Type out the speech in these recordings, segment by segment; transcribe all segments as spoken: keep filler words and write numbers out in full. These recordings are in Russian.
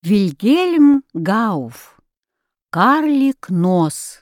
Вильгельм Гауф. Карлик Нос.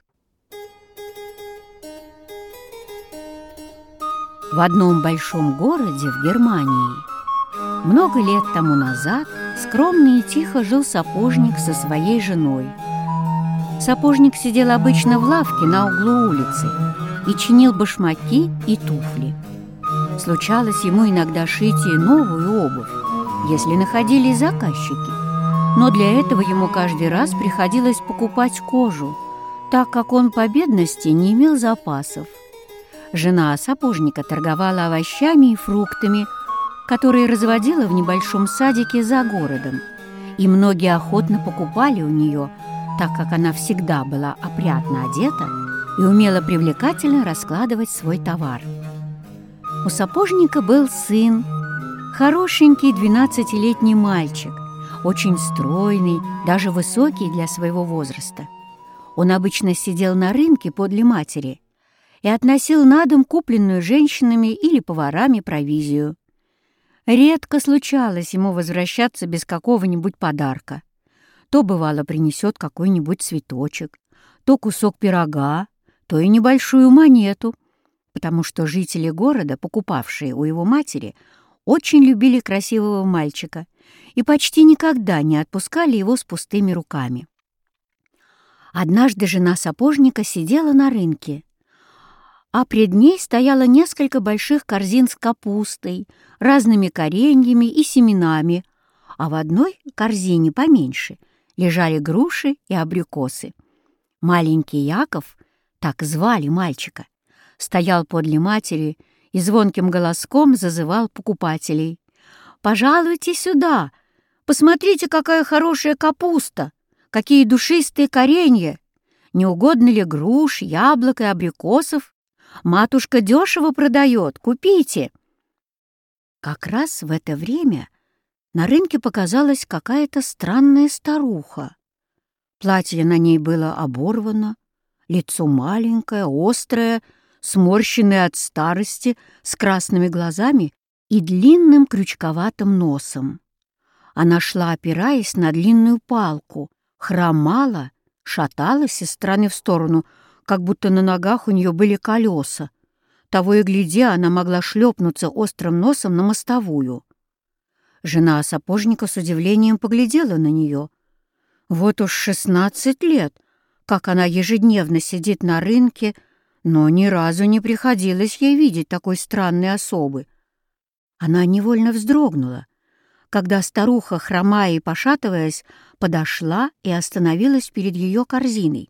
В одном большом городе в Германии много лет тому назад скромно и тихо жил сапожник со своей женой. Сапожник сидел обычно в лавке на углу улицы и чинил башмаки и туфли. Случалось ему иногда шить и новую обувь, если находились заказчики. Но для этого ему каждый раз приходилось покупать кожу, так как он по бедности не имел запасов. Жена сапожника торговала овощами и фруктами, которые разводила в небольшом садике за городом, и многие охотно покупали у нее, так как она всегда была опрятно одета и умела привлекательно раскладывать свой товар. У сапожника был сын, хорошенький двенадцатилетний мальчик, очень стройный, даже высокий для своего возраста. Он обычно сидел на рынке подле матери и относил на дом купленную женщинами или поварами провизию. Редко случалось ему возвращаться без какого-нибудь подарка. То, бывало, принесет какой-нибудь цветочек, то кусок пирога, то и небольшую монету, потому что жители города, покупавшие у его матери, очень любили красивого мальчика и почти никогда не отпускали его с пустыми руками. Однажды жена сапожника сидела на рынке, а пред ней стояло несколько больших корзин с капустой, разными кореньями и семенами, а в одной корзине поменьше лежали груши и абрикосы. Маленький Яков, так звали мальчика, стоял подле матери и звонким голоском зазывал покупателей. «Пожалуйте сюда! Посмотрите, какая хорошая капуста! Какие душистые коренья! Не угодно ли груш, яблок и абрикосов? Матушка дешево продает, купите!» Как раз в это время на рынке показалась какая-то странная старуха. Платье на ней было оборвано, лицо маленькое, острое, сморщенное от старости, с красными глазами и длинным крючковатым носом. Она шла, опираясь на длинную палку, хромала, шаталась из стороны в сторону, как будто на ногах у нее были колеса. Того и гляди, она могла шлепнуться острым носом на мостовую. Жена сапожника с удивлением поглядела на нее. Вот уж шестнадцать лет, как она ежедневно сидит на рынке, но ни разу не приходилось ей видеть такой странной особы. Она невольно вздрогнула, когда старуха, хромая и пошатываясь, подошла и остановилась перед ее корзиной.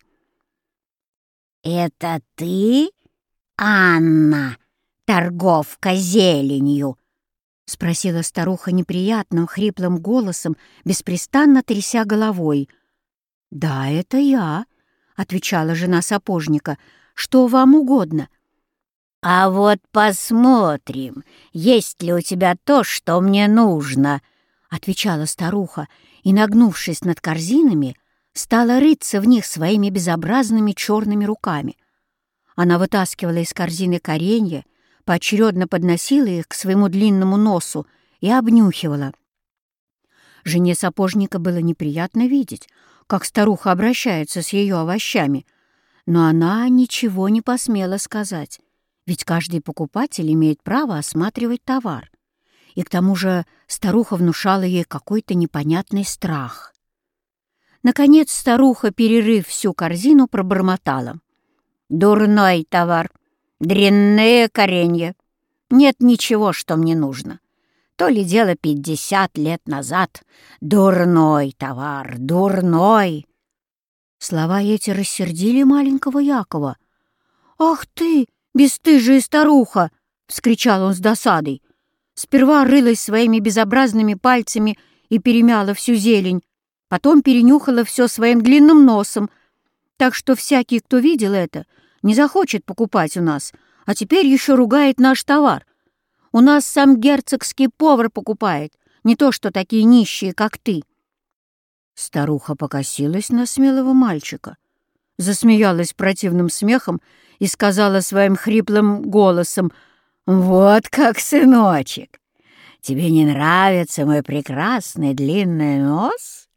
«Это ты, Анна, торговка зеленью?» — спросила старуха неприятным, хриплым голосом, беспрестанно тряся головой. «Да, это я», — отвечала жена сапожника. «Что вам угодно?» «А вот посмотрим, есть ли у тебя то, что мне нужно», — отвечала старуха, и, нагнувшись над корзинами, стала рыться в них своими безобразными черными руками. Она вытаскивала из корзины коренья, поочередно подносила их к своему длинному носу и обнюхивала. Жене сапожника было неприятно видеть, как старуха обращается с ее овощами, но она ничего не посмела сказать, ведь каждый покупатель имеет право осматривать товар. И к тому же старуха внушала ей какой-то непонятный страх. Наконец старуха, перерыв всю корзину, пробормотала: «Дурной товар, дрянные коренья. Нет ничего, что мне нужно. То ли дело пятьдесят лет назад. Дурной товар, дурной!» Слова эти рассердили маленького Якова. «Ах ты, бесстыжая старуха!» — вскричал он с досадой. Сперва рылась своими безобразными пальцами и перемяла всю зелень, потом перенюхала все своим длинным носом, так что всякий, кто видел это, не захочет покупать у нас, а теперь еще ругает наш товар. У нас сам герцогский повар покупает, не то что такие нищие, как ты». Старуха покосилась на смелого мальчика, засмеялась противным смехом и сказала своим хриплым голосом: «Вот как, сыночек, тебе не нравится мой прекрасный длинный нос?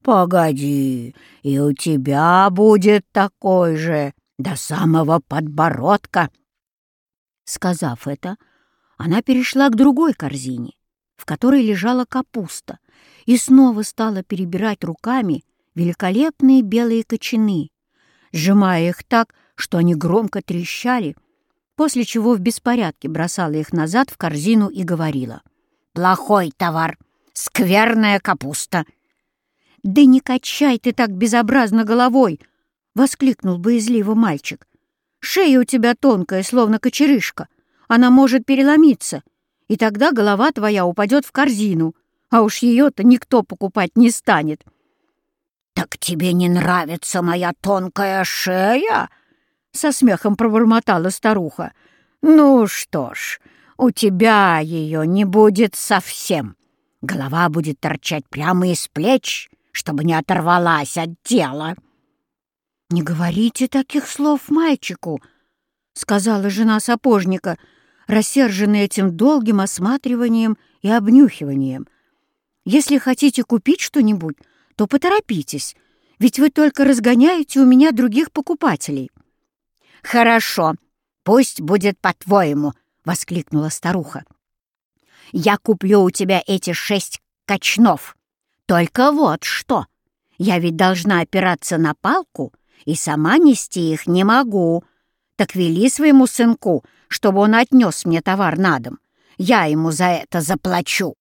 «Погоди, и у тебя будет такой же до самого подбородка». Сказав это, она перешла к другой корзине, в которой лежала капуста, и снова стала перебирать руками великолепные белые кочаны, сжимая их так, что они громко трещали, после чего в беспорядке бросала их назад в корзину и говорила: «Плохой товар, скверная капуста». «Да не качай ты так безобразно головой!» — воскликнул боязливо мальчик. «Шея у тебя тонкая, словно кочерышка. Она может переломиться, и тогда голова твоя упадет в корзину, а уж ее-то никто покупать не станет». «Так тебе не нравится моя тонкая шея?» — со смехом пробормотала старуха. «Ну что ж, у тебя ее не будет совсем. Голова будет торчать прямо из плеч, чтобы не оторвалась от тела». «Не говорите таких слов мальчику», — сказала жена сапожника, рассерженная этим долгим осматриванием и обнюхиванием. «Если хотите купить что-нибудь, то поторопитесь, ведь вы только разгоняете у меня других покупателей». «Хорошо, пусть будет по-твоему», — воскликнула старуха. «Я куплю у тебя эти шесть качнов. Только вот что, я ведь должна опираться на палку и сама нести их не могу. Так вели своему сынку, чтобы он отнес мне товар на дом. Я ему за это заплачу».